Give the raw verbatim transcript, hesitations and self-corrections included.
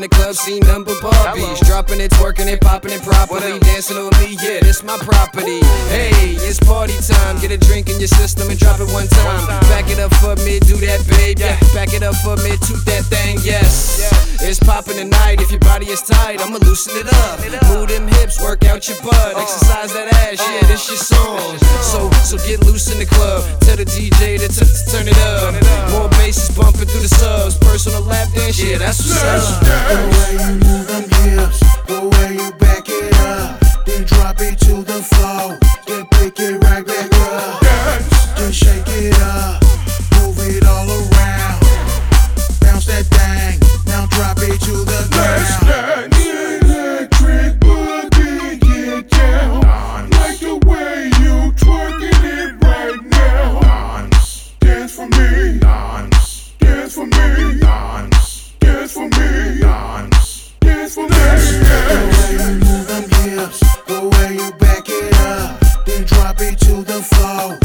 in the club, seen number Barbies. Dropping it, twerking it, popping it properly. Dancing on me, yeah, this my property. Hey, it's party time. Get a drink in your system and drop it one time. Back it up for me, do that, babe. Yeah, back it up for me, toot that thing, yes. It's popping tonight. If your body is tight, I'ma loosen it up. Move them hips, work out your butt. Exercise that ass, yeah, this your song. So, so get loose in the club. Tell the D J to, to, to turn it up. More bass is bumping through the subs. Personal lap dance, yeah, that's what's up. The way you move them hips, the way you back it up, then drop it to the floor, then pick it right back up. Then shake it up, move it all around, bounce that thing, now drop it to the ground. Electric boogie, get down. Like the way you twerking it right now. Dance for me, dance, dance for me, dance, dance for me, dance, dance for me. The way you move them hips, the way you back it up, then drop it to the floor,